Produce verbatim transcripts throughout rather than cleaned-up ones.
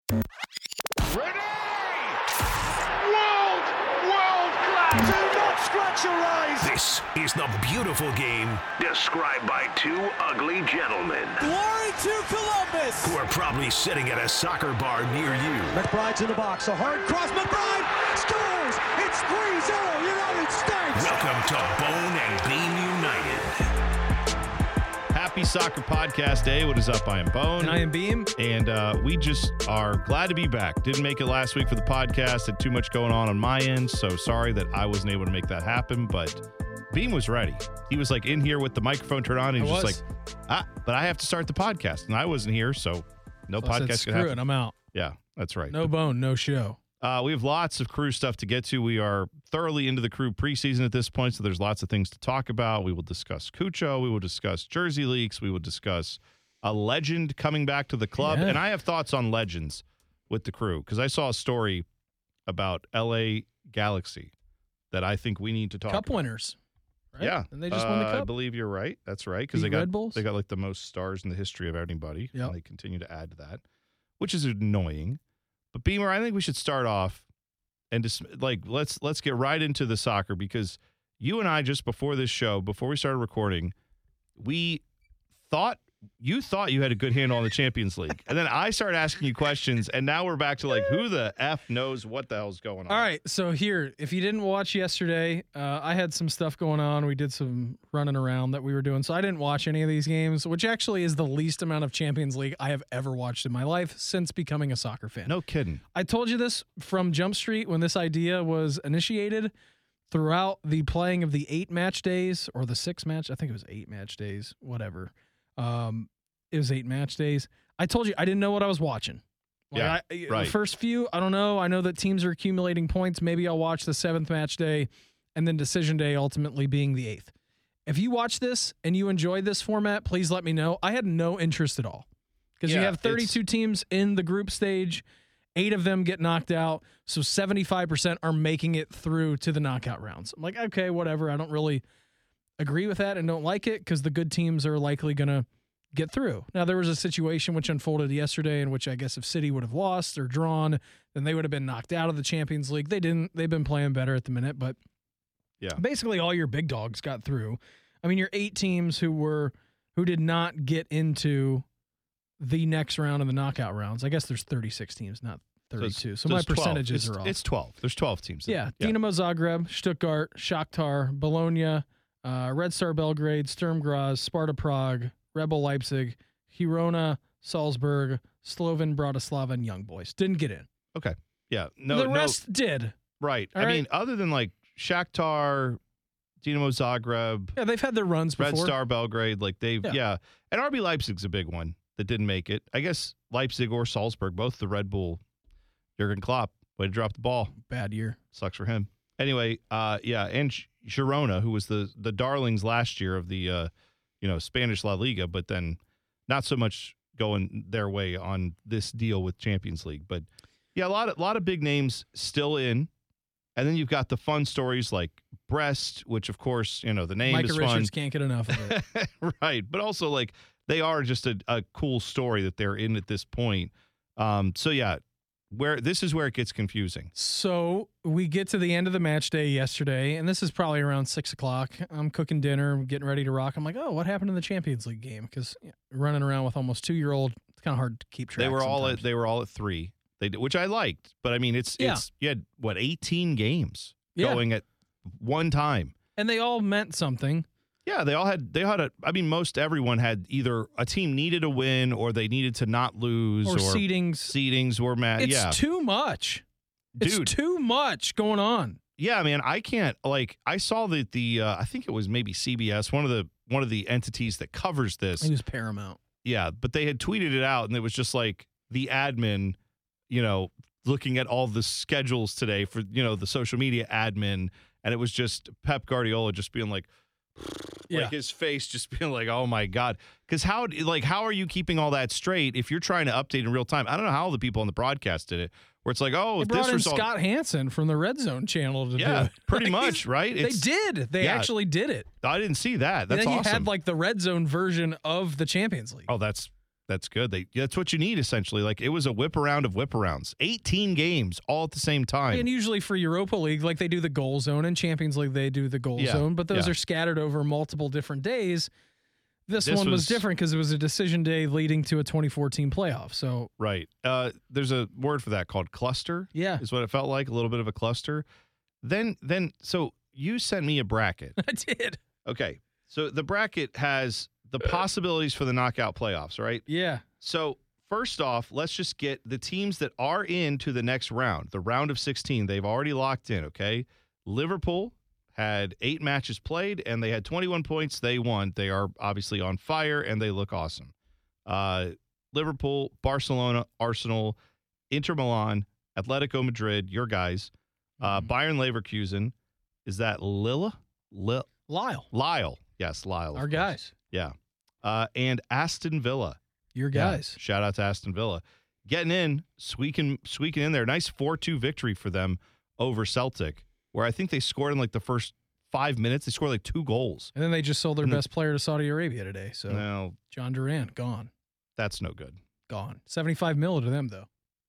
Ready! World, world class! Do not scratch your eyes! This is the beautiful game described by two ugly gentlemen. Glory to Columbus! Who are probably sitting at a soccer bar near you. McBride's in the box, a hard cross, McBride scores! It's three zero United States! Welcome to Bone and Beam United. Happy Soccer Podcast Day. What is up? I am Bone. And I am Beam. And uh, we just are glad to be back. Didn't make it last week for the podcast. Had too much going on on my end. So sorry that I wasn't able to make that happen. But Beam was ready. He was like in here with the microphone turned on. And he was, was just like, ah, but I have to start the podcast. And I wasn't here. So no So I said, podcast Screw could it, happen. I'm out. Yeah, that's right. No bone, no show. Uh, we have lots of crew stuff to get to. We are thoroughly into the crew preseason at this point, so there's lots of things to talk about. We will discuss Cucho. We will discuss jersey leaks. We will discuss a legend coming back to the club. Yeah. And I have thoughts on legends with the crew because I saw a story about L A Galaxy that I think we need to talk Cup about. winners. Right? Yeah. And they just won the Uh, I cup. believe you're right. That's right. Because Beat they got Red Bulls? they got like the most stars in the history of anybody. Yep. And they continue to add to that, which is annoying. But Beamer, I think we should start off and just like let's let's get right into the soccer because you and I just before this show, before we started recording, we thought you thought you had a good handle on the Champions League. And then I started asking you questions, and now we're back to like who the F knows what the hell's going on. All right, so here, if you didn't watch yesterday, uh, I had some stuff going on. We did some running around that we were doing, so I didn't watch any of these games, which actually is the least amount of Champions League I have ever watched in my life since becoming a soccer fan. No kidding. I told you this from Jump Street when this idea was initiated. Throughout the playing of the eight match days or the six match, I think it was eight match days, whatever. Um, it was eight match days. I told you I didn't know what I was watching. Like Yeah, I, right. The first few, I don't know. I know that teams are accumulating points. Maybe I'll watch the seventh match day and then decision day ultimately being the eighth. If you watch this and you enjoyed this format, please let me know. I had no interest at all because you Yeah, have thirty-two it's- teams in the group stage. Eight of them get knocked out, so seventy-five percent are making it through to the knockout rounds. I'm like, okay, whatever. I don't really agree with that and don't like it because the good teams are likely going to get through. Now, there was a situation which unfolded yesterday in which I guess if City would have lost or drawn, then they would have been knocked out of the Champions League. They didn't. They've been playing better at the minute, but Yeah. basically all your big dogs got through. I mean, your eight teams who were who did not get into the next round of the knockout rounds. I guess there's thirty-six teams, not thirty-two. So, So my it's twelve. percentages It's- are off. It's twelve. There's twelve teams. yeah, Dinamo Zagreb, Stuttgart, Shakhtar, Bologna, uh, Red Star Belgrade, Sturm Graz, Sparta Prague, Rebel Leipzig, Girona, Salzburg, Slovan Bratislava, and Young Boys. Didn't get in. Okay. Yeah. No. the no. rest did. Right. All I right. mean, other than like Shakhtar, Dinamo Zagreb, Yeah, they've had their runs before. Red Star Belgrade, like they've, yeah. Yeah. And R B Leipzig's a big one that didn't make it. I guess Leipzig or Salzburg, both the Red Bull, Jurgen Klopp, way to drop the ball. Bad year. Sucks for him. Anyway, uh, yeah, and Sh- Girona, who was the the darlings last year of the, uh, you know, Spanish La Liga, but then not so much going their way on this deal with Champions League. But yeah, a lot of, lot of big names still in. And then you've got the fun stories like Brest, which, of course, you know, the name Micah is Richards fun. can't get enough of it. Right. But also, like, they are just a, a cool story that they're in at this point. Um, so, yeah, where this is where it gets confusing. So we get to the end of the match day yesterday, and this is probably around six o'clock. I'm cooking dinner, I'm getting ready to rock. I'm like, oh, what happened in the Champions League game? Because you know, running around with almost two year old, it's kind of hard to keep track. They were all sometimes. at they were all at three. They did, which I liked, but I mean, it's Yeah. it's you had what eighteen games Yeah. going at one time. and they all meant something. Yeah, they all had they had a. I mean, most everyone had either a team needed a win or they needed to not lose Or or, seedings. seedings were mad. It's yeah, too much. dude. It's too much going on. Yeah, man, I can't like. I saw that the uh, I think it was maybe C B S, one of the one of the entities that covers this. It was Paramount. Yeah, but they had tweeted it out, and it was just like the admin, you know, looking at all the schedules today for you know the social media admin, and it was just Pep Guardiola just being like. Yeah. Like his face just being like, oh my God. Because how like how are you keeping all that straight if you're trying to update in real time? I don't know how the people on the broadcast did it, where it's like, oh, They brought this in result. Scott Hansen from the Red Zone channel to Yeah, do it. pretty Like, much, right? They It's- did. They yeah. actually did it. I didn't see that. That's and then awesome. you had like the Red Zone version of the Champions League. oh, that's That's good. They that's what you need essentially. Like it was a whip around of whip arounds. eighteen games all at the same time. And usually for Europa League, like they do the goal zone, and Champions League they do the goal Yeah, zone, but those yeah. are scattered over multiple different days. This, This one was, was- different because it was a decision day leading to a twenty fourteen playoff. So Right. Uh, there's a word for that called cluster. yeah, Is what it felt like, a little bit of a cluster. Then then so you sent me a bracket. I did. Okay. So the bracket has the possibilities for the knockout playoffs, right? Yeah. So first off, let's just get the teams that are into the next round, the round of sixteen. They've already locked in, okay? Liverpool had eight matches played, and they had twenty-one points. They won. They are obviously on fire, and they look awesome. Uh, Liverpool, Barcelona, Arsenal, Inter Milan, Atletico Madrid, your guys, uh, Bayern Leverkusen. Is that Lille? Lille? Lyle, Lyle. Yes, Lyle. of our course. guys, Yeah. Uh, and Aston Villa. your Yeah, guys. shout out to Aston Villa. Getting in, squeaking, squeaking in there. Nice four two victory for them over Celtic, where I think they scored in like the first five minutes. They scored like two goals. And then they just sold their And the- best player to Saudi Arabia today. So No, John Durant gone, that's no good. gone. seventy-five mil to them though.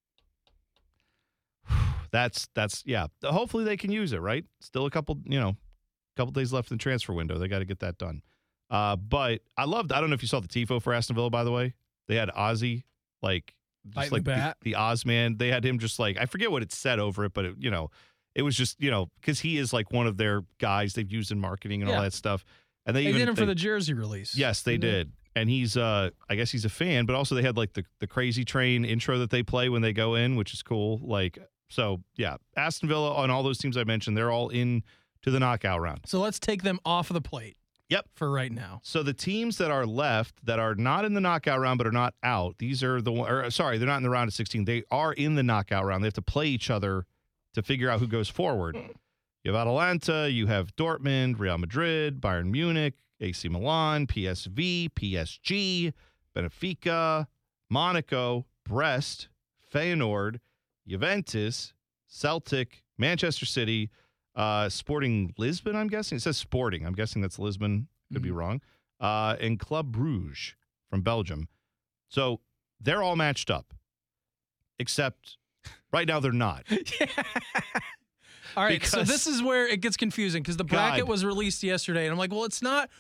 That's, that's, yeah. Hopefully they can use it, right? Still a couple, you know, couple days left in the transfer window. They got to get that done. Uh, but I loved, I don't know if you saw the tifo for Aston Villa, by the way. They had Ozzy, like, Biting just like the bat. the, the Ozman. They had him just like, I forget what it said over it, but it, you know, it was just, you know, because he is like one of their guys they've used in marketing and Yeah. all that stuff. And they, They even did him they- for the jersey release. yes, they Didn't did. And he's, uh, I guess he's a fan, but also they had like the, the Crazy Train intro that they play when they go in, which is cool. Like, so yeah, Aston Villa on all those teams I mentioned, they're all in to the knockout round. So let's take them off of the plate. Yep. For right now. So the teams that are left that are not in the knockout round but are not out, these are the one, or sorry, they're not in the round of sixteen. They are in the knockout round. They have to play each other to figure out who goes forward. You have Atalanta, you have Dortmund, Real Madrid, Bayern Munich, A C Milan, P S V, P S G, Benfica, Monaco, Brest, Feyenoord, Juventus, Celtic, Manchester City, uh, Sporting Lisbon, I'm guessing. It says Sporting. I'm guessing that's Lisbon. Could be wrong. Uh, and Club Brugge from Belgium. So they're all matched up, except right now they're not. All right, so Because- this is where it gets confusing because the bracket God. was released yesterday, and I'm like, well, it's not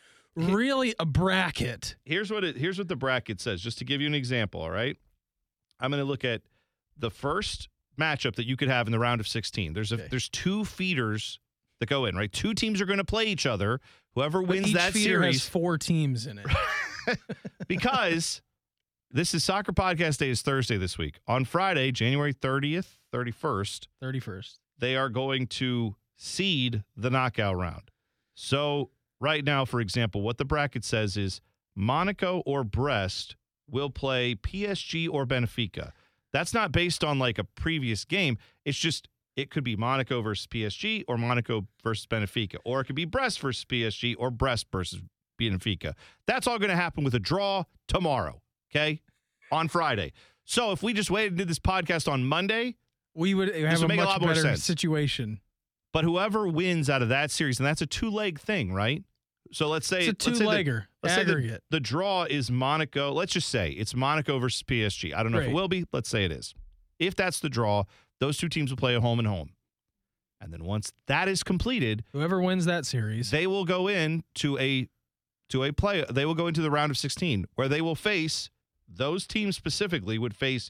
really a bracket. Here's what it here's what the bracket says, just to give you an example, all right? I'm going to look at the first matchup that you could have in the round of sixteen. There's a Okay. there's two feeders that go in, right? Two teams are going to play each other. Whoever But wins each that feeder has series four teams in it. because this is Soccer Podcast Day is Thursday this week. On Friday, January thirtieth, thirty-first, thirty-first. they are going to seed the knockout round. So right now, for example, what the bracket says is Monaco or Brest will play P S G or Benfica. That's not based on like a previous game. It's just it could be Monaco versus P S G or Monaco versus Benfica, or it could be Brest versus P S G or Brest versus Benfica. That's all going to happen with a draw tomorrow, okay, on Friday. So if we just waited and did this podcast on Monday, We would have would a make a much lot more better sense. situation. but whoever wins out of that series, and that's a two-leg thing, right? So let's say It's a let's say the- two-legger, let's say the- aggregate. the draw is Monaco. Let's just say it's Monaco versus P S G. I don't know if it Great. will be. Let's say it is. If that's the draw, those two teams will play a home and home. And then once that is completed, Whoever wins that series. they will go in to a to a play. They will go into the round of sixteen where they will face those teams specifically would face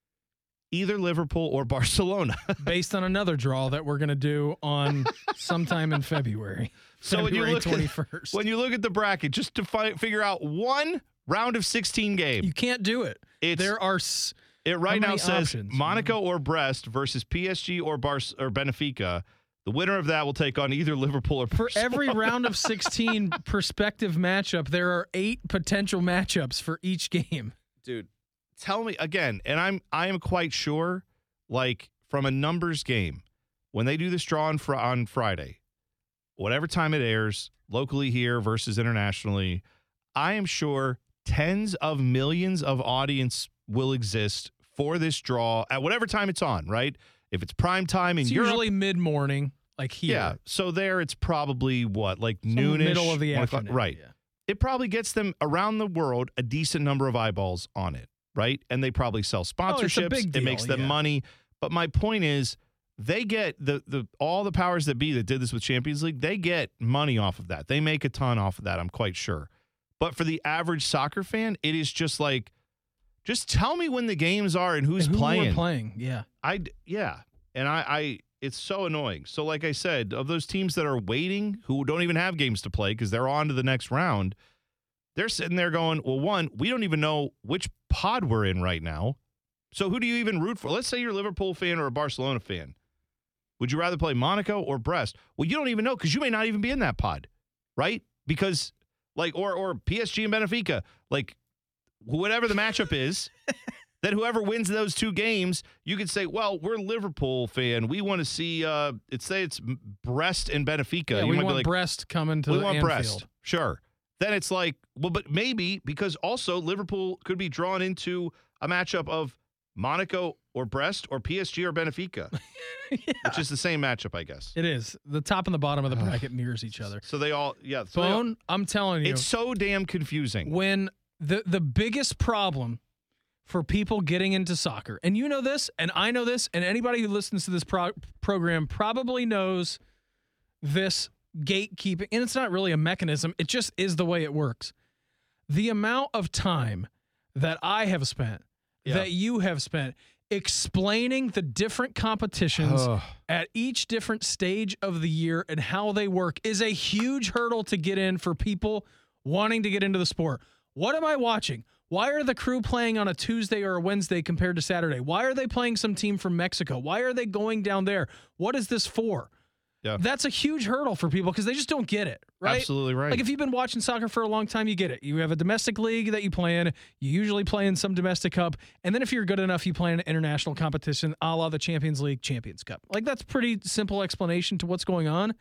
either Liverpool or Barcelona. based on another draw that we're going to do on sometime in February. So when you February look at- twenty-first. When you look at the bracket, just to fi- figure out one round of sixteen game, You can't do it. it's There are s- it right how now many says options? Monaco or Brest versus P S G or Bar or Benfica. The winner of that will take on either Liverpool or for Barcelona. every round of sixteen prospective matchup, there are eight potential matchups for each game. Dude, tell me again, and I'm I am quite sure, like from a numbers game, when they do this draw on, fr- on Friday, whatever time it airs, locally here versus internationally, I am sure tens of millions of audience will exist for this draw at whatever time it's on, right? If it's prime time in It's Europe, usually mid-morning, like here. yeah. So there it's probably what, like Some noonish, middle of the one o'clock- afternoon. right? Yeah. it probably gets them around the world a decent number of eyeballs on it, right? And they probably sell sponsorships. Oh, it's a big deal, it makes them yeah. money. But my point is, they get the the all the powers that be that did this with Champions League, they get money off of that. They make a ton off of that, I'm quite sure. But for the average soccer fan, it is just like, just tell me when the games are and who's And who playing. we're playing, yeah. I yeah, and I, I it's so annoying. So like I said, of those teams that are waiting, who don't even have games to play because they're on to the next round, they're sitting there going, well, one, we don't even know which pod we're in right now. So who do you even root for? Let's say you're a Liverpool fan or a Barcelona fan. Would you rather play Monaco or Brest? Well, you don't even know because you may not even be in that pod, right? Because like or or P S G and Benfica, like whatever the matchup is. Then whoever wins those two games, you could say, well, we're a Liverpool fan. We want to see, uh, it's say it's Brest and Benfica. Yeah, you we might want be like, Brest coming to we the want Anfield. Brest. Sure. Then it's like, well, but maybe because also Liverpool could be drawn into a matchup of Monaco or Brest or P S G or Benfica, Yeah. which is the same matchup, I guess. It is. The top and the bottom of the bracket mirrors each other. So they all, yeah. So they all- Bone, I'm telling you, it's so damn confusing. when the the biggest problem for people getting into soccer, and you know this, and I know this, and anybody who listens to this pro- program probably knows this gatekeeping, and it's not really a mechanism, it just is the way it works. The amount of time that I have spent, Yeah. that you have spent, explaining the different competitions Ugh. at each different stage of the year and how they work is a huge hurdle to get in for people wanting to get into the sport. What am I watching? Why are the Crew playing on a Tuesday or a Wednesday compared to Saturday? Why are they playing some team from Mexico? Why are they going down there? What is this for? Yeah. That's a huge hurdle for people because they just don't get it, right? Absolutely right. Like if you've been watching soccer for a long time, you get it. You have a domestic league that you play in. You usually play in some domestic cup. And then if you're good enough, you play in an international competition, a la the Champions League, Champions Cup. Like that's pretty simple explanation to what's going on.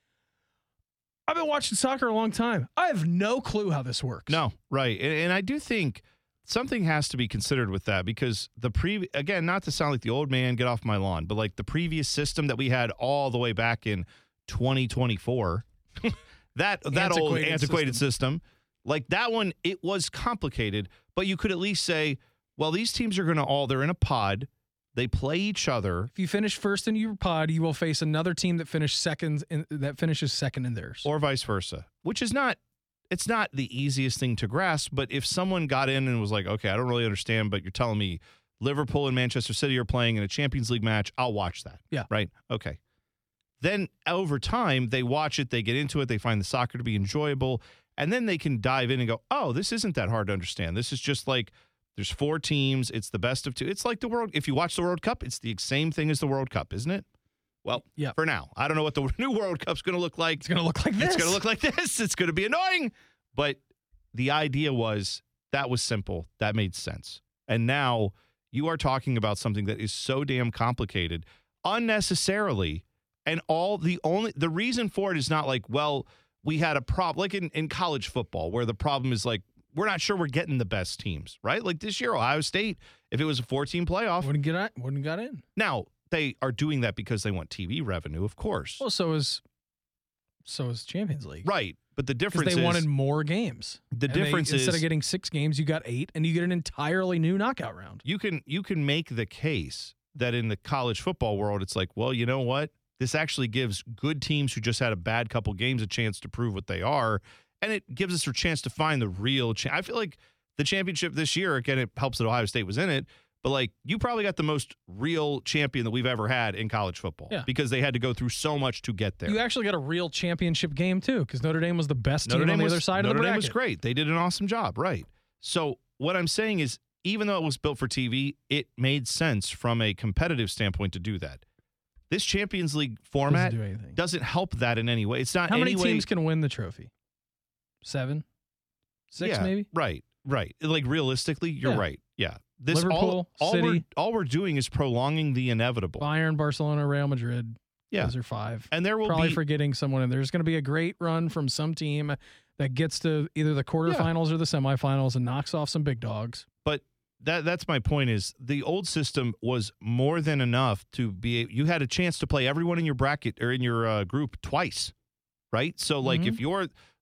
I've been watching soccer a long time. I have no clue how this works. No, right. And, and I do think something has to be considered with that because the previous, again, not to sound like the old man, get off my lawn, but like the previous system that we had all the way back in twenty twenty-four, that that old Antiquated antiquated system. system, like that one, it was complicated, but you could at least say, well, these teams are going to all, they're in a pod. They play each other. If you finish first in your pod, you will face another team that finished second in, that finishes second in theirs. Or vice versa, which is not, it's not the easiest thing to grasp, but if someone got in and was like, okay, I don't really understand, but you're telling me Liverpool and Manchester City are playing in a Champions League match, I'll watch that. Yeah. Right? Okay. Then over time, they watch it, they get into it, they find the soccer to be enjoyable, and then they can dive in and go, oh, this isn't that hard to understand. This is just like, there's four teams, it's the best of two. It's like the World, if you watch the World Cup, it's the same thing as the World Cup, isn't it? Well, yeah. For now. I don't know what the new World Cup's going to look like. It's going to look like this. It's going to look like this. It's going to be annoying. But the idea was that was simple. That made sense. And now you are talking about something that is so damn complicated unnecessarily. And all the only the reason for it is not like, well, we had a problem like in, in college football where the problem is like, we're not sure we're getting the best teams, right? Like this year, Ohio State, if it was a four-team playoff. Wouldn't get in, wouldn't got in. Now, they are doing that because they want T V revenue, of course. Well, so is so is Champions League. Right. But the difference Because they is wanted more games. the And they- difference is instead of getting six games, you got eight, and you get an entirely new knockout round. you can you can make the case that in the college football world, it's like, well, you know what? This actually gives good teams who just had a bad couple games a chance to prove what they are, and it gives us a chance to find the real. Cha- I feel like the championship this year, again, it helps that Ohio State was in it, but like you probably got the most real champion that we've ever had in college football Yeah. because they had to go through so much to get there. You actually got a real championship game, too, because Notre Dame was the best Notre team Dame on the was, other side Notre of the Dame bracket. was great. They did an awesome job, right? So what I'm saying is, even though it was built for T V, it made sense from a competitive standpoint to do that. This Champions League format Doesn't do anything. doesn't help that in any way. It's not How many any way- teams can win the trophy? Seven? Six, yeah, maybe? Right, right. Like realistically, you're Yeah. right. Yeah. This all, Liverpool, all City. we're all we're doing is prolonging the inevitable. Bayern, Barcelona, Real Madrid. Yeah. Those are five. And there will Probably be forgetting someone in there. There's going to be a great run from some team that gets to either the quarterfinals or the semifinals and knocks off some big dogs. but that that's my point is the old system was more than enough to be you had a chance to play everyone in your bracket or in your uh, group twice, right? So like Mhm. if you're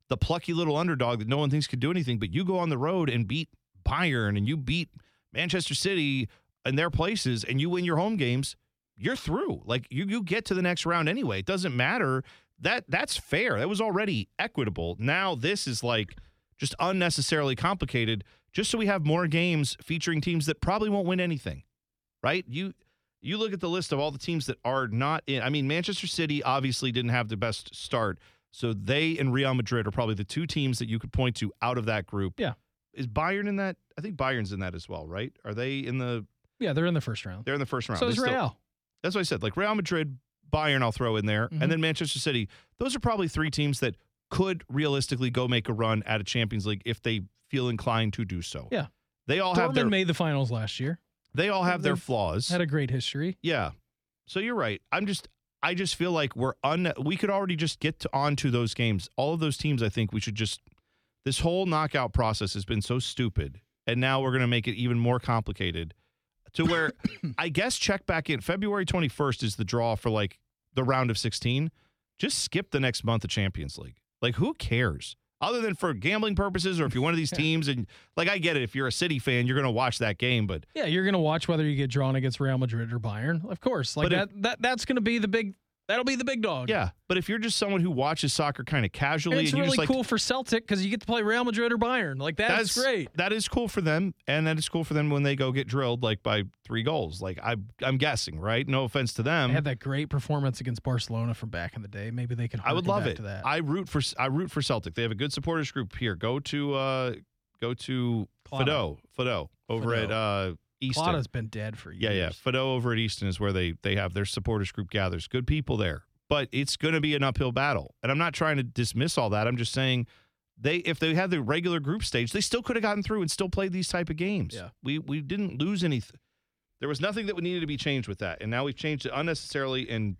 the plucky little underdog that no one thinks could do anything, but you go on the road and beat Bayern and you beat Manchester City in their places and you win your home games, you're through. Like you you get to the next round anyway. It doesn't matter. That that's fair. That was already equitable. Now this is like just unnecessarily complicated just so we have more games featuring teams that probably won't win anything. Right? You you look at the list of all the teams that are not in. I mean, Manchester City obviously didn't have the best start. So they and Real Madrid are probably the two teams that you could point to out of that group. Yeah. Is Bayern in that? I think Bayern's in that as well, right? Are they in the Yeah, they're in the first round. They're in the first round. So is They still- Real. That's what I said. Like Real Madrid, Bayern, I'll throw in there, Mhm. and then Manchester City. Those are probably three teams that could realistically go make a run at a Champions League if they feel inclined to do so. Yeah. They all have Dortmund their made the finals last year. they all have their They've flaws. Had a great history. Yeah. So you're right. I'm just I just feel like we're un we could already just get to, onto those games. All of those teams, I think we should just this whole knockout process has been so stupid. And now we're going to make it even more complicated to where I guess check back in February twenty-first is the draw for like the round of sixteen. Just skip the next month of Champions League. Like who cares? Other than for gambling purposes, or if you're one of these teams, and like I get it, if you're a City fan, you're going to watch that game. But Yeah, you're going to watch whether you get drawn against Real Madrid or Bayern. Of course. Like But that, that that's going to be the big that'll be the big dog. yeah, but if you're just someone who watches soccer kind of casually, And it's and you're really just like, cool for Celtic because you get to play Real Madrid or Bayern. Like that's, great. That is cool for them, and that is cool for them when they go get drilled like by three goals. Like I, I'm guessing, right? No offense to them. They had that great performance against Barcelona from back in the day. Maybe they could. I would harken love back it. To that. I root for I root for Celtic. They have a good supporters group here. Go to uh, go to Claude. Fido Fido over Fido. at uh, Easton. Claude's been dead for years. Yeah, yeah. Fido over at Easton is where they they have their supporters group gathers. Good people there. But it's going to be an uphill battle. And I'm not trying to dismiss all that. I'm just saying they if they had the regular group stage, they still could have gotten through and still played these type of games. Yeah. We we didn't lose anything. There was nothing that needed to be changed with that. And now we've changed it unnecessarily. And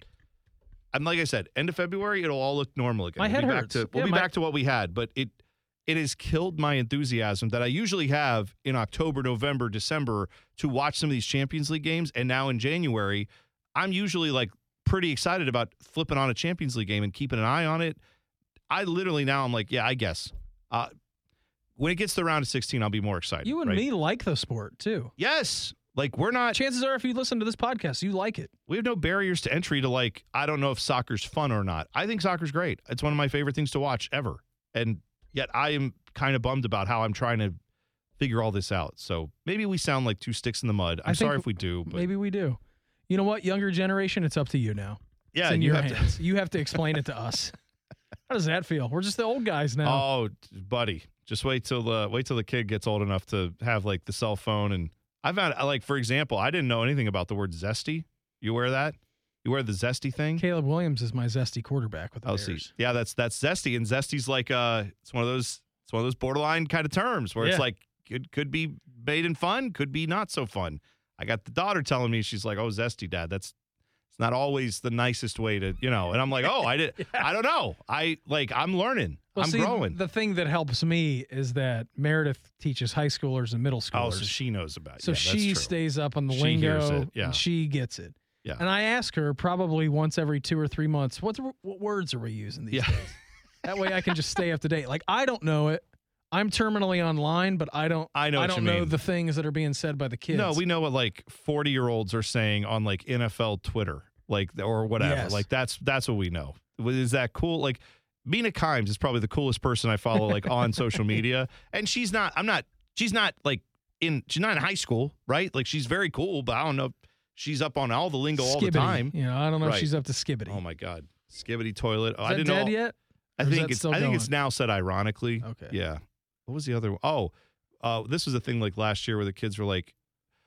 I'm like I said, end of February, it'll all look normal again. My we'll head be back hurts. to we'll Yeah, be my- back to what we had. But it it has killed my enthusiasm that I usually have in October, November, December to watch some of these Champions League games. And now in January, I'm usually like pretty excited about flipping on a Champions League game and keeping an eye on it. I literally now I'm like, yeah, I guess. Uh, when it gets to the round of sixteen, I'll be more excited. You and right? me like the sport too. Yes. Like we're not, Chances are, if you listen to this podcast, you like it. we have no barriers to entry to like, I don't know if soccer's fun or not. I think soccer's great. It's one of my favorite things to watch ever. And yet I am kind of bummed about how I'm trying to figure all this out. So maybe we sound like two sticks in the mud. I'm I think sorry if we do, but Maybe we do. You know what, younger generation, it's up to you now. yeah, It's in you your have to. hands. You have to explain it to us. How does that feel? We're just the old guys now. Oh, buddy, just wait till the wait till the kid gets old enough to have like the cell phone. And I found like for example, I didn't know anything about the word zesty. You wear that? You wear the zesty thing? Caleb Williams is my zesty quarterback with the Oh, Bears. see, yeah, that's that's zesty, and zesty's like uh, it's one of those it's one of those borderline kind of terms where Yeah. it's like it could be made in fun, could be not so fun. I got the daughter telling me she's like, "Oh, zesty, Dad, that's." It's not always the nicest way to, you know, and I'm like, oh, I did, I don't know. I like, I'm learning. Well, I'm see, growing. The thing that helps me is that Meredith teaches high schoolers and middle schoolers. Oh, so she knows about it. So Yeah, that's she true. stays up on the She hears lingo it, yeah. and she gets it. Yeah. And I ask her probably once every two or three months, what, what words are we using these Yeah. days? That way I can just stay up to date. Like, I don't know it. I'm terminally online, but I don't I know I what don't you know mean. the things that are being said by the kids. No, we know what like forty year olds are saying on like N F L Twitter, like, or whatever. Yes. Like that's, that's what we know. Is that cool? Like Mina Kimes is probably the coolest person I follow like on social media. And she's not, I'm not, she's not like in, she's not in high school, right? Like she's very cool, but I don't know if she's up on all the lingo all the Skibbity. time. You know, I don't know Right. if she's up to Skibbity. Oh my God. Skibbity toilet. Oh, Is I that didn't dead know. yet? I Or is think that it's, still I think it's going? now said ironically. Okay. Yeah. What was the other one? Oh, uh, this was a thing like last year where the kids were like,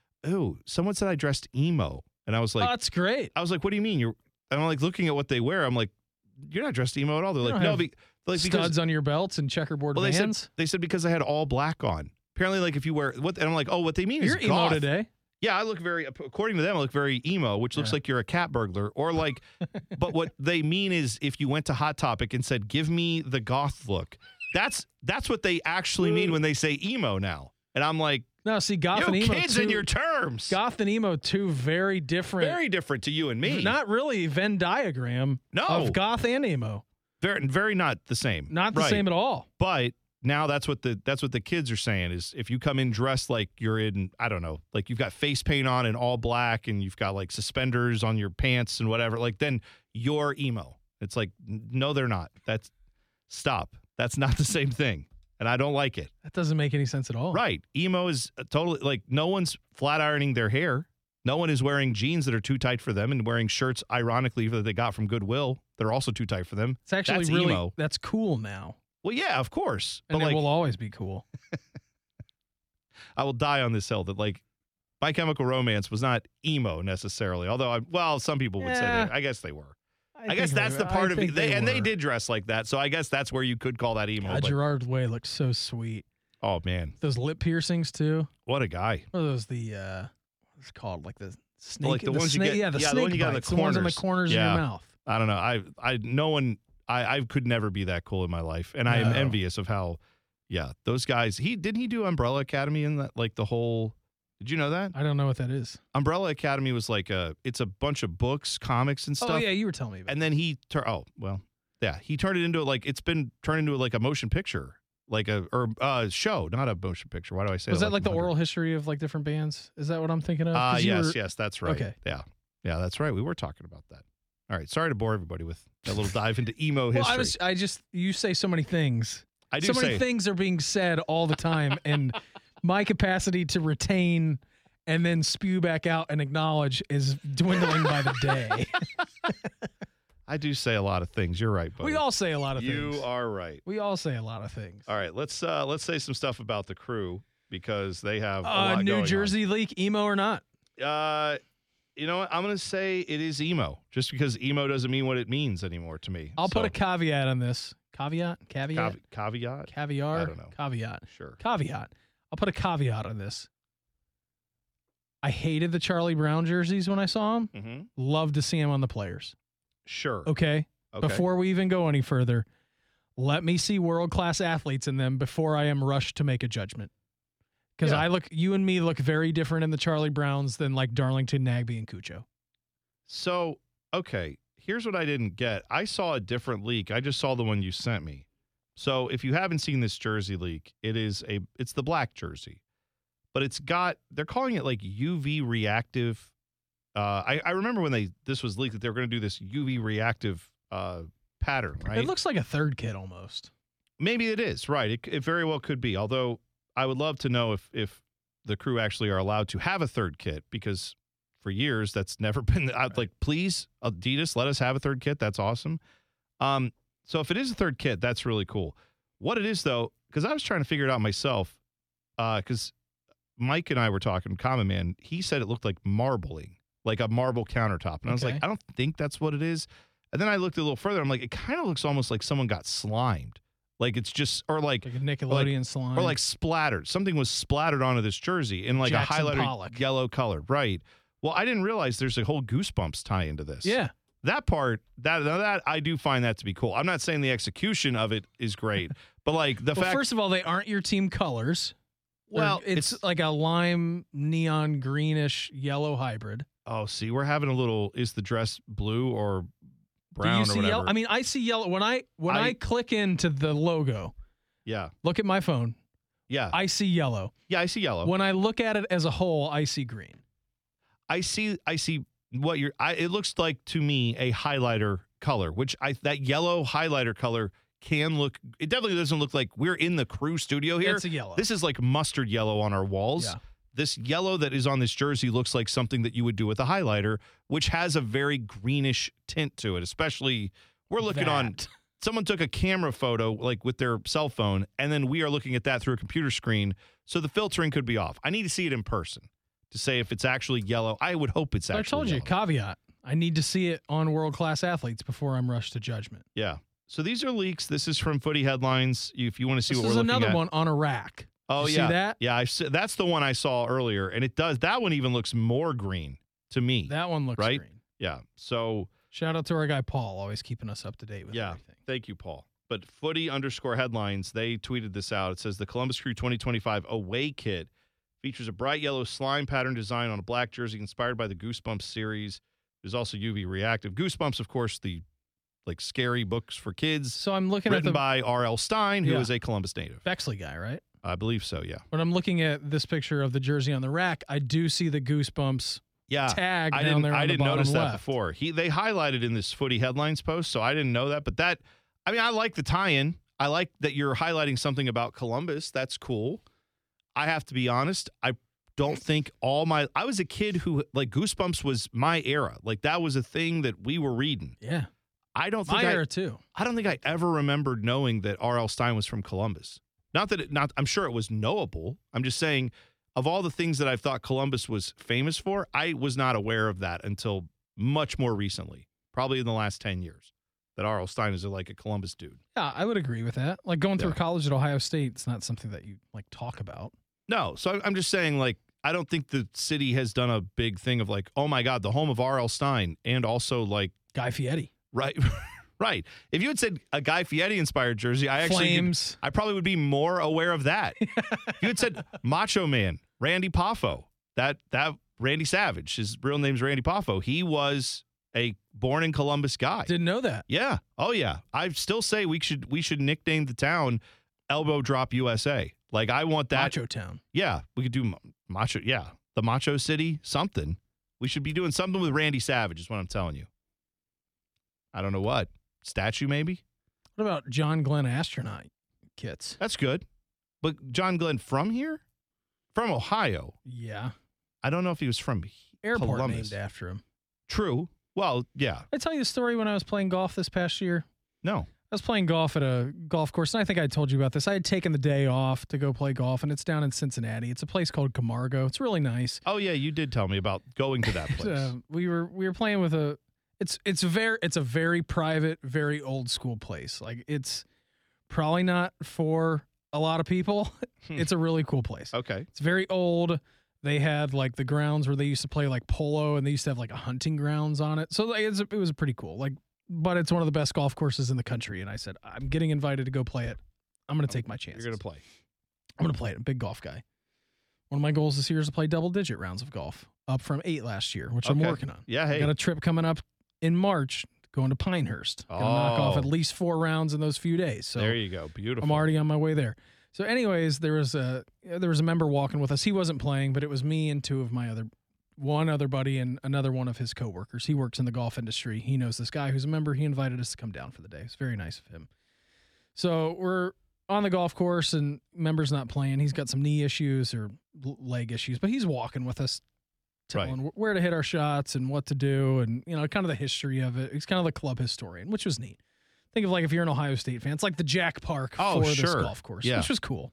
oh, someone said I dressed emo. And I was like, oh, that's great. I was like, what do you mean? You're, and I'm like looking at what they wear. I'm like, you're not dressed emo at all. They're You like, don't no, have be, like, because Studs on your belts and checkerboard well, they vans. said, they said because I had all black on. Apparently, like if you wear what, and I'm like, oh, what they mean You're is emo goth. today. Yeah, I look very, according to them, I look very emo, which looks Yeah. like you're a cat burglar. Or like, but what they mean is if you went to Hot Topic and said, give me the goth look, that's that's what they actually mean when they say emo now. And I'm like, No, see, goth you and emo. kids two, and your terms. goth and emo, two very different. Very different to you and me. Not really Venn diagram No. of goth and emo. Very, very not the same. Not the Right. same at all. But now that's what the that's what the kids are saying is if you come in dressed like you're in, I don't know, like you've got face paint on and all black and you've got like suspenders on your pants and whatever, like then you're emo. It's like, no, they're not. That's stop. That's not the same thing. And I don't like it. That doesn't make any sense at all. Right. Emo is totally like no one's flat ironing their hair. No one is wearing jeans that are too tight for them and wearing shirts, ironically, that they got from Goodwill that are also too tight for them. It's actually That's really, emo. that's cool now. Well, yeah, of course. And but it like, will always be cool. I will die on this hill that like My Chemical Romance was not emo necessarily. Although, I, well, some people would Yeah. say they, I guess they were. I, think guess that's they- the part I of it. think They, and they were. did dress like that. So I guess that's where you could call that emo. God, but- Gerard Way looked so sweet. oh, man. Those lip piercings too. What a guy. What are those? The uh, what's it called? Like the snake. like the ones you snake, get- yeah, the yeah, the snake one you got in the bites, the ones in the corners. corners Yeah. of your mouth. I don't know. I, I, no one, I, I could never be that cool in my life. And I am No. envious of how, yeah, those guys, he, didn't he do Umbrella Academy in that, like the whole, did you know that? I don't know what that is. Umbrella Academy was like a, it's a bunch of books, comics and stuff. Oh yeah, you were telling me about. And then he, tur- oh, well, yeah, he turned it into like, it's been turned into like a motion picture, like a, or uh show, not a motion picture. Why do I say Was it that like the I'm hungry? oral history of like different bands? Is that what I'm thinking of? Uh, 'Cause you yes, were- yes, that's right. Okay. Yeah. Yeah, that's right. We were talking about that. All right. Sorry to bore everybody with that little dive into emo history. Well, I was. I just. You say so many things. I do so say, many things are being said all the time, and my capacity to retain and then spew back out and acknowledge is dwindling by the day. I do say a lot of things. You're right, buddy. We all say a lot of you things. are right. We all say a lot of things. All right, let's uh let's say some stuff about the Crew because they have a Uh, lot New going Jersey leak, emo or not? on. Uh, you know what? I'm gonna say it is emo, just because emo doesn't mean what it means anymore to me. I'll So, put a caveat on this. Caveat? Caveat? cav- caveat. Caviar? I don't know. Caveat. Sure. Caveat. I'll put a caveat on this. I hated the Charlie Brown jerseys when I saw them. Mm-hmm. Love to see them on the players. Sure. Okay. Okay. Before we even go any further, let me see world-class athletes in them before I am rushed to make a judgment. Because Yeah. I look, you and me look very different in the Charlie Browns than like Darlington, Nagby, and Cucho. So, okay, here's what I didn't get. I saw a different leak. I just saw the one you sent me. So, if you haven't seen this jersey leak, it is a it's the black jersey. But it's got they're calling it like U V reactive. Uh, I, I remember when they this was leaked that they were going to do this U V reactive uh, pattern, right? It looks like a third kit almost. Maybe it is, right. It, it very well could be. Although I would love to know if if the Crew actually are allowed to have a third kit, because for years that's never been I'd like, please, Adidas, let us have a third kit. That's awesome. Um, so if it is a third kit, that's really cool. What it is though, because I was trying to figure it out myself, because Mike and I were talking, Common Man, he said it looked like marbling, like a marble countertop. And I was Okay. like, I don't think that's what it is. And then I looked a little further. I'm like, it kind of looks almost like someone got slimed. Like it's just, or like, Like a Nickelodeon slime. or like splattered. Something was splattered onto this jersey in like Jackson a highlighter Pollock. yellow color. Right. Well, I didn't realize there's a whole Goosebumps tie into this. yeah. That part, that now that I do find that to be cool. I'm not saying the execution of it is great, but like the Well, fact, first of all, they aren't your team colors. They're- well, it's, it's, like a lime, neon, greenish, yellow hybrid. oh, see, we're having a little, is the dress blue or brown Do you or see whatever? yellow? I mean, I see yellow when I when I, I- click into the logo. yeah. Look at my phone. Yeah. I see yellow. yeah. I see yellow. When I look at it as a whole, I see green. I see, I see what you're, I, it looks like to me a highlighter color, which I, that yellow highlighter color can look, it definitely doesn't look like we're in the Crew studio here. It's a yellow. This is like mustard yellow on our walls. Yeah. This yellow that is on this jersey looks like something that you would do with a highlighter, which has a very greenish tint to it, especially we're looking on, That. someone took a camera photo like with their cell phone, and then we are looking at that through a computer screen. So the filtering could be off. I need to see it in person to say if it's actually yellow. I would hope it's So I actually told you, yellow. caveat. I need to see it on world-class athletes before I'm rushed to judgment. Yeah. So these are leaks. This is from Footy Headlines. If you want to see This what is we're looking another at. one on a rack. Oh, You yeah. see that? Yeah, I s- that's the one I saw earlier, and it does. That one even looks more green to me. That one looks Right? green. Yeah. So, Shout out to our guy Paul, always keeping us up to date with yeah. everything. Thank you, Paul. But Footy underscore Headlines, they tweeted this out. It says the Columbus Crew twenty twenty-five away kit features a bright yellow slime pattern design on a black jersey inspired by the Goosebumps series. There's also U V reactive. Goosebumps, of course, the like scary books for kids. So I'm looking written at the by R L. Stein, who Yeah. is a Columbus native. Bexley guy, right? I believe so, yeah. When I'm looking at this picture of the jersey on the rack, I do see the Goosebumps Yeah, tag I down didn't, there on I the didn't bottom notice that left. before. He They highlighted in this Footy Headlines post, so I didn't know that. But that, I mean, I like the tie-in. I like that you're highlighting something about Columbus. That's cool. I have to be honest. I don't think all my, I was a kid who, like, Goosebumps was my era. Like, that was a thing that we were reading. Yeah. I don't think My I, era, too. I don't think I ever remembered knowing that R L. Stein was from Columbus. Not that it, not, I'm sure it was knowable. I'm just saying, of all the things that I've thought Columbus was famous for, I was not aware of that until much more recently, probably in the last ten years, that R L. Stein is like a Columbus dude. Yeah, I would agree with that. Like going through Yeah. college at Ohio State, it's not something that you like talk about. No, so I'm- I'm just saying, like, I don't think the city has done a big thing of like, oh my God, the home of R L. Stein, and also like, Guy Fieri. right, right. If you had said a Guy Fieri inspired jersey, I actually, could- Flames. I probably would be more aware of that. If you had said Macho Man, Randy Poffo, that that Randy Savage, his real name's Randy Poffo. He was a born in Columbus guy. Didn't know that. Yeah. Oh yeah. I still say we should we should nickname the town Elbow Drop U S A. Like I want that. Macho Town. Yeah, we could do ma- Macho. Yeah, the Macho City. Something. We should be doing something with Randy Savage. Is what I'm telling you. I don't know what statue maybe. What about John Glenn astronaut kits? That's good. But John Glenn from here, from Ohio. Yeah. I don't know if he was from Airport Columbus. named after him. True. Well, yeah. Did I tell you the story when I was playing golf this past year? No. I was playing golf at a golf course, and I think I told you about this. I had taken the day off to go play golf, and it's down in Cincinnati. It's a place called Camargo. It's really nice. Oh yeah, you did tell me about going to that place. Uh, we were we were playing with a. It's it's very it's a very private, very old school place. Like it's probably not for a lot of people. It's a really cool place. Okay. It's very old. They had like the grounds where they used to play like polo, and they used to have like a hunting grounds on it. So like, it's, it was pretty cool. Like, but it's one of the best golf courses in the country. And I said, I'm getting invited to go play it. I'm going to take my chances. You're gonna play. I'm going to play it. I'm a big golf guy. One of my goals this year is to play double digit rounds of golf, up from eight last year, which I'm Okay. working on. Yeah. I Hey. got a trip coming up in March going to Pinehurst. Gonna knock off Oh. at least four rounds in those few days. So there you go. Beautiful. I'm already on my way there. So, anyways, there was a there was a member walking with us. He wasn't playing, but it was me and two of my other, one other buddy and another one of his coworkers. He works in the golf industry. He knows this guy who's a member. He invited us to come down for the day. It's very nice of him. So we're on the golf course, and member's not playing. He's got some knee issues or l- leg issues, but he's walking with us, telling Right. wh- where to hit our shots and what to do, and you know, kind of the history of it. He's kind of the club historian, which was neat. Think of like if you're an Ohio State fan, it's like the Jack Park Oh, for this sure. golf course, Yeah. which was cool.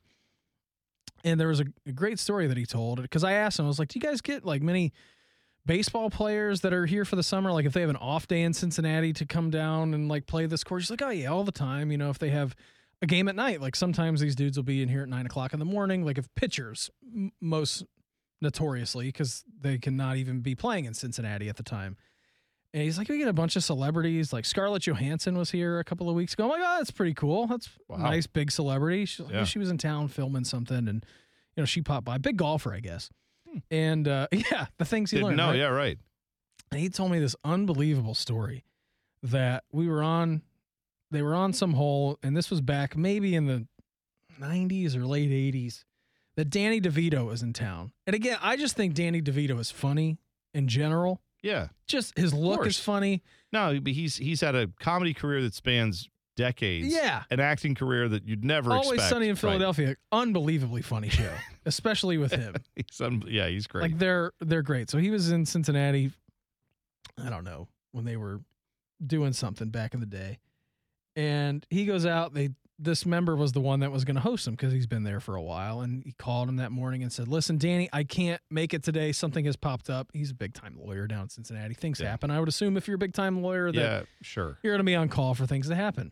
And there was a, a great story that he told, because I asked him, I was like, do you guys get like many baseball players that are here for the summer? Like if they have an off day in Cincinnati to come down and like play this course? He's like, oh yeah, all the time. You know, if they have a game at night, like sometimes these dudes will be in here at nine o'clock in the morning. Like if pitchers, m- most notoriously, because they cannot even be playing in Cincinnati at the time. And he's like, we get a bunch of celebrities. Like Scarlett Johansson was here a couple of weeks ago. I'm like, oh, that's pretty cool. That's Wow. a nice big celebrity. She, Yeah. she was in town filming something, and you know, she popped by. Big golfer, I guess. And uh, yeah, the things he Didn't learned. know. right? Yeah. Right. And he told me this unbelievable story that we were on. They were on some hole, and this was back maybe in the nineties or late eighties. That Danny DeVito was in town, and again, I just think Danny DeVito is funny in general. Yeah. Just his look course. is funny. No, but he's he's had a comedy career that spans decades. Yeah. An acting career that you'd never Always expect. Sunny in Right. Philadelphia, unbelievably funny show, especially with him. He's un- yeah, he's great. Like they're they're great. So he was in Cincinnati. I don't know when they were doing something back in the day, and he goes out. They this member was the one that was going to host him because he's been there for a while, and he called him that morning and said, "Listen, Danny, I can't make it today. Something has popped up." He's a big time lawyer down in Cincinnati. Things Yeah. happen. I would assume if you're a big time lawyer that yeah, sure. you're going to be on call for things to happen.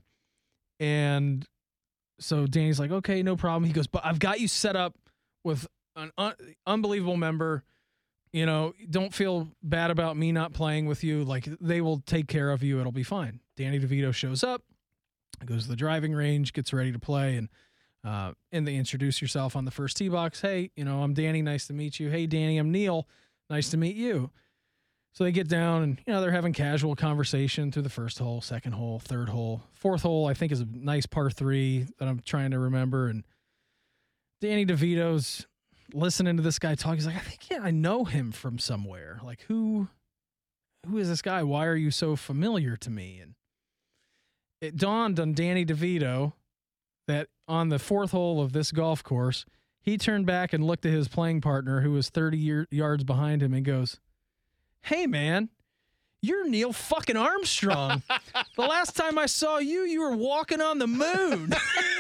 And so Danny's like, okay, no problem. He goes, but I've got you set up with an un- unbelievable member. You know, don't feel bad about me not playing with you. Like, they will take care of you. It'll be fine. Danny DeVito shows up, goes to the driving range, gets ready to play, and uh, and they introduce yourself on the first tee box. Hey, you know, I'm Danny. Nice to meet you. Hey, Danny, I'm Neil. Nice to meet you. So they get down and, you know, they're having casual conversation through the first hole, second hole, third hole. Fourth hole, I think, is a nice par three that I'm trying to remember. And Danny DeVito's listening to this guy talk. He's like, I think yeah, I know him from somewhere. Like, who, who is this guy? Why are you so familiar to me? And it dawned on Danny DeVito that on the fourth hole of this golf course, he turned back and looked at his playing partner who was thirty year, yards behind him and goes, hey, man, you're Neil fucking Armstrong. The last time I saw you, you were walking on the moon.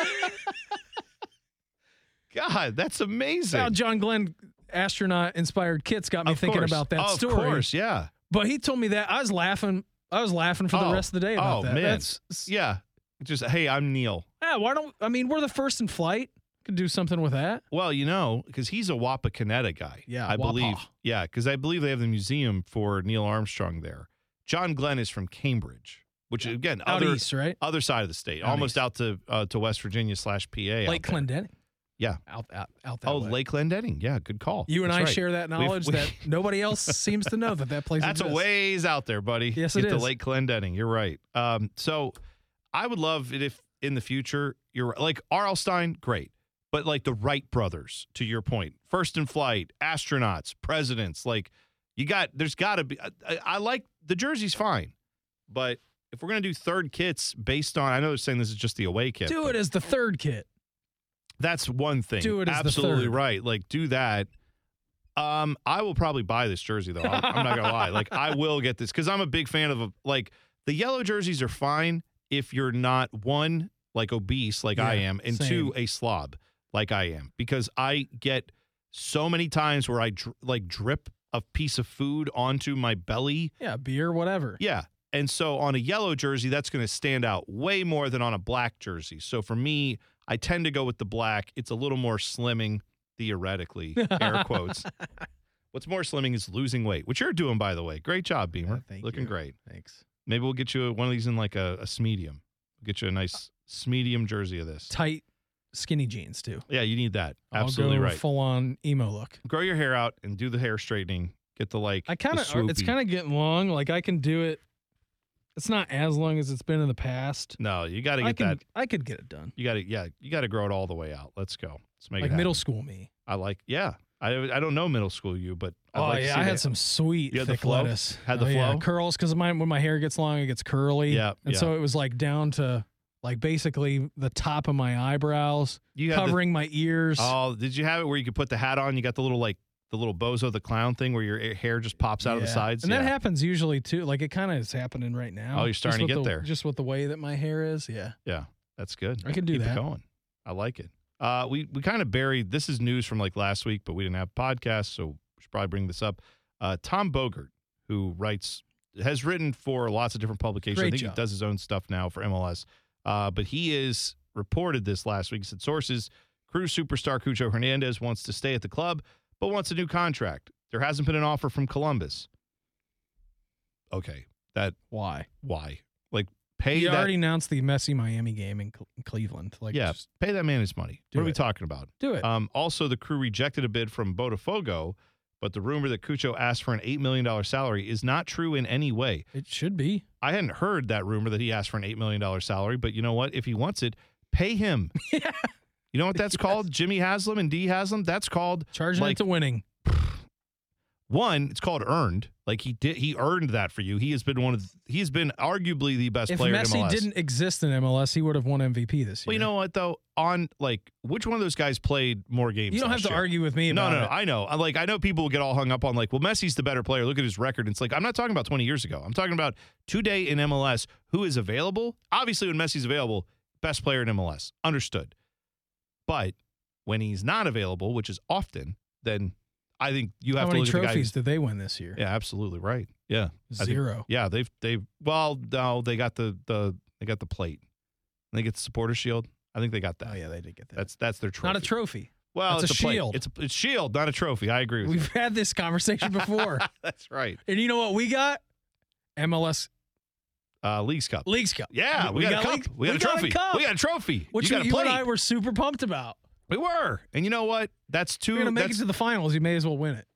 God, that's amazing. Now, John Glenn astronaut-inspired kits got me of thinking course. about that of story. Of course, yeah. But he told me that. I was laughing. I was laughing for oh, the rest of the day about oh, that. man. That's, yeah. Just, hey, I'm Neil. Yeah, why don't, I mean, we're the first in flight. Could do something with that. Well, you know, because he's a Wapakoneta guy. Yeah, I Wapa. believe. Yeah, because I believe they have the museum for Neil Armstrong there. John Glenn is from Cambridge, which, yeah. again, out other, east, right? other side of the state, Out almost east. out to uh, to West Virginia slash P A. Lake Clendenning. Yeah. Out, out, out that Oh, way. Lake Clendenning. Yeah, good call. You and That's I right. share that knowledge We've- that nobody else seems to know that that place That's exists. a ways out there, buddy. Yes, Get it to is. Lake Clendenning. You're right. Um, so I would love it if in the future you're like Arlstein, great. But like the Wright brothers, to your point, first in flight, astronauts, presidents, like you got, there's got to be, I, I like the jersey's fine. But if we're going to do third kits based on, I know they're saying this is just the away kit. Do but it as the third kit. That's one thing. Do it as the Absolutely third. right. Like do that. Um, I will probably buy this jersey though. I'm, I'm not gonna lie. Like I will get this because I'm a big fan of a, like the yellow jerseys are fine if you're not one like obese like I Yeah, am, and same. two a slob like I am, because I get so many times where I dr- like drip a piece of food onto my belly. Yeah, beer, whatever. Yeah. And so on a yellow jersey, that's going to stand out way more than on a black jersey. So for me, I tend to go with the black. It's a little more slimming, theoretically, air quotes. What's more slimming is losing weight, which you're doing, by the way. Great job, Beamer. Yeah, thank Looking you. great. Thanks. Maybe we'll get you one of these in like a, a smedium. We'll get you a nice smedium jersey of this. Tight, skinny jeans, too. Yeah, you need that. I'll Absolutely go right. full-on emo look. Grow your hair out and do the hair straightening. Get the like. I kind the of, it's swoopy. kind of getting long. Like, I can do it. It's not as long as it's been in the past. No, you got to I get can, that. I could get it done. You got to, yeah, you got to grow it all the way out. Let's go. Let's make Like it middle happen. school me. I like, yeah. I I don't know middle school you, but I'd Oh, like to yeah. see I the- had some sweet You had the thick flow? lettuce. Had the Oh, yeah. flow? Curls, because when my hair gets long, it gets curly. Yeah, And yeah. so it was like down to like basically the top of my eyebrows, You had the- covering my ears. Oh, did you have it where you could put the hat on? You got the little like the little bozo the clown thing where your hair just pops out of the Yeah. sides. And yeah. that happens usually too. Like it kind of is happening right now. Oh, you're Just starting to with get the- there. Just with the way that my hair is. Yeah. Yeah, that's good. I can do Keep that. it going. I like it. Uh, we we kind of buried. This is news from like last week, but we didn't have podcasts, so we should probably bring this up. Uh, Tom Bogert, who writes, has written for lots of different publications. Great I think job. he does his own stuff now for M L S. Uh, but he is reported this last week. He said sources: Cruise superstar Cucho Hernandez wants to stay at the club, but wants a new contract. There hasn't been an offer from Columbus. Okay, that Why? why? Like pay He that. already announced the Messi Miami game in Cle- Cleveland. Like, yeah, just pay that man his money. do What are we it. talking about? do it. Um, also, the Crew rejected a bid from Botafogo, but the rumor that Cucho asked for an eight million dollars salary is not true in any way. It should be. I hadn't heard that rumor that he asked for an eight million dollars salary, but you know what? If he wants it, pay him. Yeah. You know what that's called? Jimmy Haslam and D Haslam? That's called, Charging like, it to winning. one, it's called earned. Like he did, he earned that for you. He has been one of, he's been arguably the best If player in M L Messi S. didn't exist in M L S, he would have won M V P this year. Well, you know what though? On like, which one of those guys played more games? You don't have last to year? argue with me No, about no, no. it. I know. I- Like, I know people get all hung up on like, well, Messi's the better player. Look at his record. It's like, I'm not talking about twenty years ago. I'm talking about today in M L S. Who is available? Obviously, when Messi's available, best player in M L S. Understood. But when he's not available, which is often, then I think you have How to many look at the guy. trophies who's- did they win this year? Yeah, absolutely right. Yeah, I think- Zero. yeah, they've they've well, no, they got the the they got the plate. They get the supporter shield. I think they got that. Oh yeah, they did get that. That's that's their trophy. not a trophy. Well, That's it's a plate. shield. It's a it's shield, not a trophy. I agree with We've had this conversation before. you. That's right. And you know what we got? M L S Uh, Leagues Cup. Leagues Cup. Yeah, we, got, a cup. League- we got a trophy. cup, We got a trophy. which you got a you plate. and I were super pumped about. we were, and you know what? That's two. You're gonna make it that's, to the finals. You may as well win it. yeah,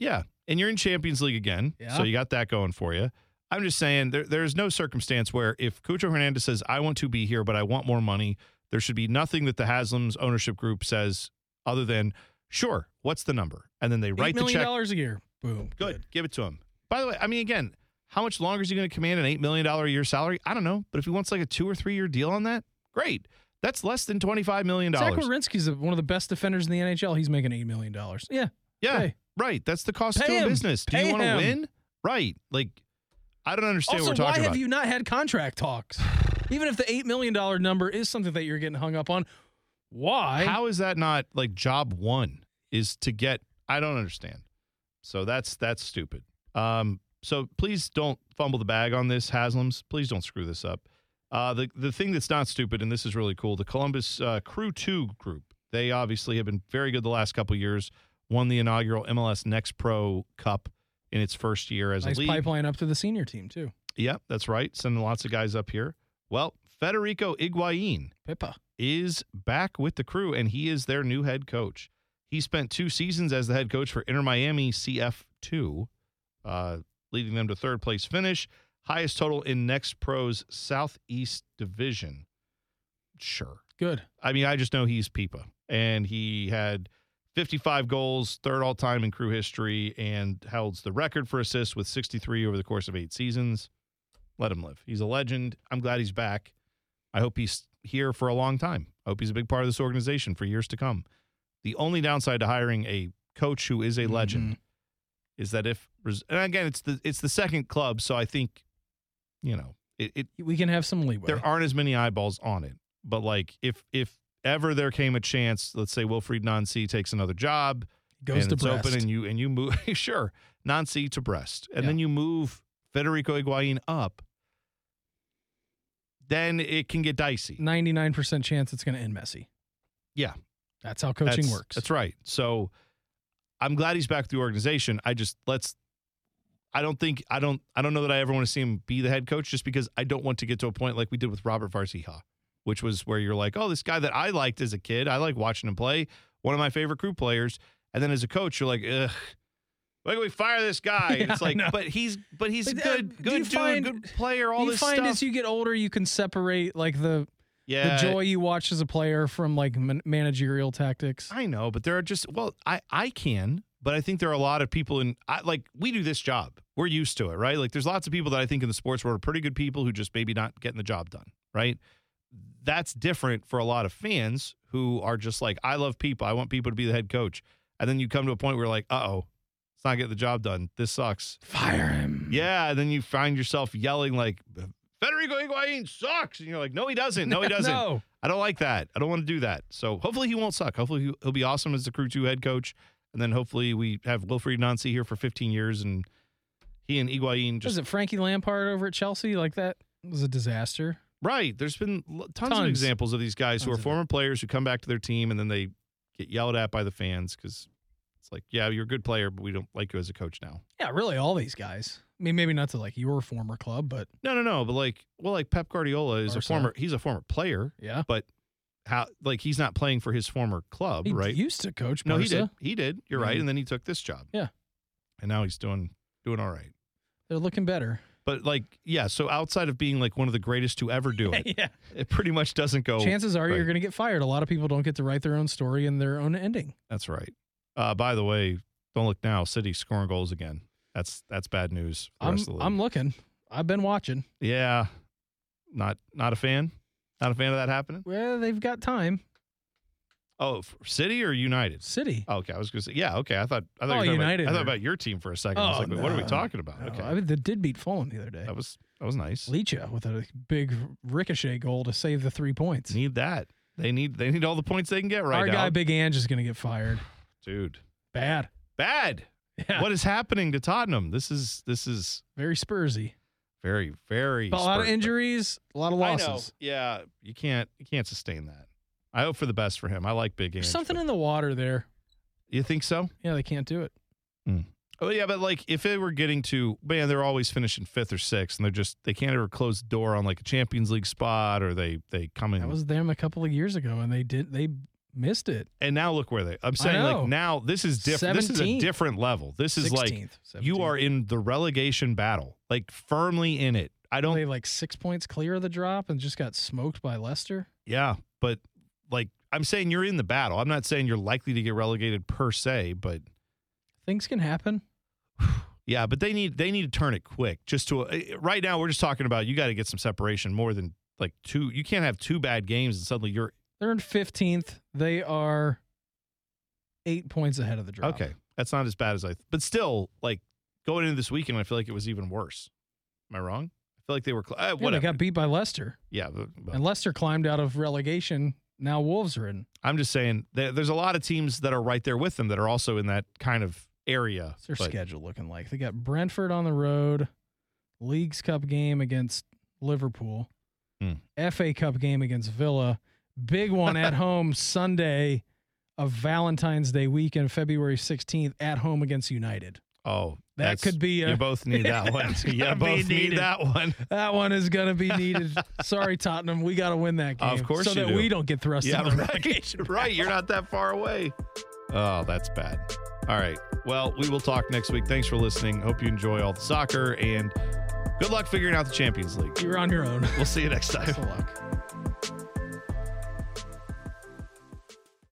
and you're in Champions League again, Yeah. so you got that going for you. I'm just saying there, there's no circumstance where if Cucho Hernandez says, I want to be here, but I want more money, there should be nothing that the Haslam's ownership group says other than, sure, what's the number? And then they write Eight the million check. dollars a year. Boom. Good. Give it to him. By the way, I mean, again, how much longer is he going to command an eight million dollars a year salary? I don't know. But if he wants like a two or three year deal on that, great. That's less than twenty-five million dollars. Zach Werenski's one of the best defenders in the N H L. He's making eight million dollars. Yeah. Yeah. Okay. Right. That's the cost Pay of doing him. business. Do Pay you want to him. win? Right. Like, I don't understand Also, what we're why talking have about. you not had contract talks? Even if the eight million dollars number is something that you're getting hung up on, why? How is that not like job one is to get, I don't understand. So that's, that's stupid. Um, so please don't fumble the bag on this, Haslam's. Please don't screw this up. Uh, the, the thing that's not stupid, and this is really cool, the Columbus uh, Crew two group, they obviously have been very good the last couple of years, won the inaugural M L S Next Pro Cup in its first year as nice a league. pipeline up to the senior team, too. Yep, that's right. Sending lots of guys up here. Well, Federico Higuaín Pippa. is back with the Crew, and he is their new head coach. He spent two seasons as the head coach for Inter Miami C F two, uh, leading them to third place finish. Highest total in Next Pro's Southeast Division. Sure. Good. I mean, I just know he's Pipa, and he had fifty-five goals, third all-time in Crew history, and holds the record for assists with sixty-three over the course of eight seasons. Let him live. He's a legend. I'm glad he's back. I hope he's here for a long time. I hope he's a big part of this organization for years to come. The only downside to hiring a coach who is a legend Mm-hmm. is that if, and again, it's the it's the second club, so I think, you know, it, it We can have some leeway. there aren't as many eyeballs on it. But like, if if ever there came a chance, let's say Wilfried Nancy takes another job, Goes and to it's Brest. open, and you and you move, sure, Nancy to Brest, and Yeah. then you move Federico Higuaín up, then it can get dicey. ninety-nine percent chance it's going to end messy. Yeah. That's how coaching That's- works. That's right. So I'm glad he's back to the organization. I just let's. I don't think I don't I don't know that I ever want to see him be the head coach, just because I don't want to get to a point like we did with Robert Varcija, which was where you're like, oh, this guy that I liked as a kid, I like watching him play, one of my favorite Crew players, and then as a coach, you're like, ugh, why can we fire this guy? Yeah, it's I like, know. but he's but he's But, a uh, good do good you dude, find- good player, all you this find stuff. as you get older, you can separate like the yeah, the joy you watch as a player from like man- managerial tactics. I know, but there are just well, I I can, but I think there are a lot of people in I, like we do this job. We're used to it, right? Like there's lots of people that I think in the sports world are pretty good people who just maybe not getting the job done, right? That's different for a lot of fans who are just like, I love people. I want people to be the head coach. And then you come to a point where you're like, uh-oh, it's not getting the job done. This sucks. Fire him. Yeah, and then you find yourself yelling like, Federico Higuaín sucks. And you're like, no, he doesn't. No, he doesn't. No. I don't like that. I don't want to do that. So hopefully he won't suck. Hopefully he- he'll be awesome as the Crew two head coach. And then hopefully we have Wilfried Nancy here for fifteen years, and he and Higuaín Was just it Frankie Lampard over at Chelsea? Like that was a disaster. right. There's been l- tons, of Tons. examples of these guys who Tons are of former players who come back to their team and then they get yelled at by the fans because it's like, yeah, you're a good player, but we don't like you as a coach now. Yeah, really, all these guys. I mean, maybe not to like your former club, but No, no, no. But like, well, like Pep Guardiola is Barca. a former. He's a former player, yeah, but how like he's not playing for his former club, he right? used to coach. No, he Barca. did. He did. You're right. Yeah. And then he took this job. Yeah. And now he's doing doing all right. They're looking better. But like, yeah. So outside of being like one of the greatest to ever do it, yeah. it pretty much doesn't go. Chances are right. you're going to get fired. A lot of people don't get to write their own story and their own ending. That's right. Uh, by the way, don't look now. City scoring goals again. That's that's bad news for the I'm rest of the league. I'm looking. I've been watching. yeah. Not not a fan. Not a fan of that happening. Well, they've got time. Oh, for City or United? City. Oh, okay, I was going to say, yeah, okay. I thought I thought Oh, you were talking United About, I thought are- about your team for a second. I was Oh, like, wait, what are we no. talking about? No, Okay, I mean, they did beat Fulham the other day. that was that was nice. Leacha with a big ricochet goal to save the three points. Need that. They need they need all the points they can get right Our now, guy Big Ange is going to get fired. dude. Bad. Bad. Yeah. What is happening to Tottenham? This is this is Very Spursy. very very. A lot of spurt- injuries, a lot of I know. losses. Yeah, you can't you can't sustain that. I hope for the best for him. I like Big Ange. There's something but- in the water there. You think so? Yeah, they can't do it. Oh yeah, but like if they were getting to man, they're always finishing fifth or sixth, and they're just they can't ever close the door on like a Champions League spot, or they they come in. That was them a couple of years ago, and they did they Missed it. And now look where they. I'm saying know. like now this is different. This is a seventeenth. different level. This is like sixteenth, you are seventeenth. in the relegation battle, like firmly in it. I Are don't. they like six points clear of the drop and just got smoked by Leicester? Yeah, but like I'm saying, you're in the battle. I'm not saying you're likely to get relegated per se, but Things can happen. yeah, but they need they need to turn it quick. Just to uh, right now, we're just talking about you got to get some separation more than like two. You can't have two bad games and suddenly you're They're in fifteenth. They are eight points ahead of the drop. okay. That's not as bad as I. But still, like going into this weekend, I feel like it was even worse. Am I wrong? I feel like they were. Cl- uh, Yeah, whatever. they got beat by Leicester. yeah, but, but And Leicester climbed out of relegation. Now Wolves are in. I'm just saying there, there's a lot of teams that are right there with them that are also in that kind of area. What's their but- schedule looking like? They got Brentford on the road, Leagues Cup game against Liverpool, Hmm. F A Cup game against Villa, big one at home Sunday of Valentine's Day weekend, February sixteenth, at home against United. Oh, That that's- could be a- you both need that one. That's You gonna be both need needed. that one. That one is going to be needed. Sorry, Tottenham. We got to win that game. Of course so you that do. we don't get thrust Yeah, into the right. relegation. Right. You're not that far away. Oh, that's bad. All right. Well, we will talk next week. Thanks for listening. Hope you enjoy all the soccer and good luck figuring out the Champions League. You're on your own. We'll see you next time. Best of luck.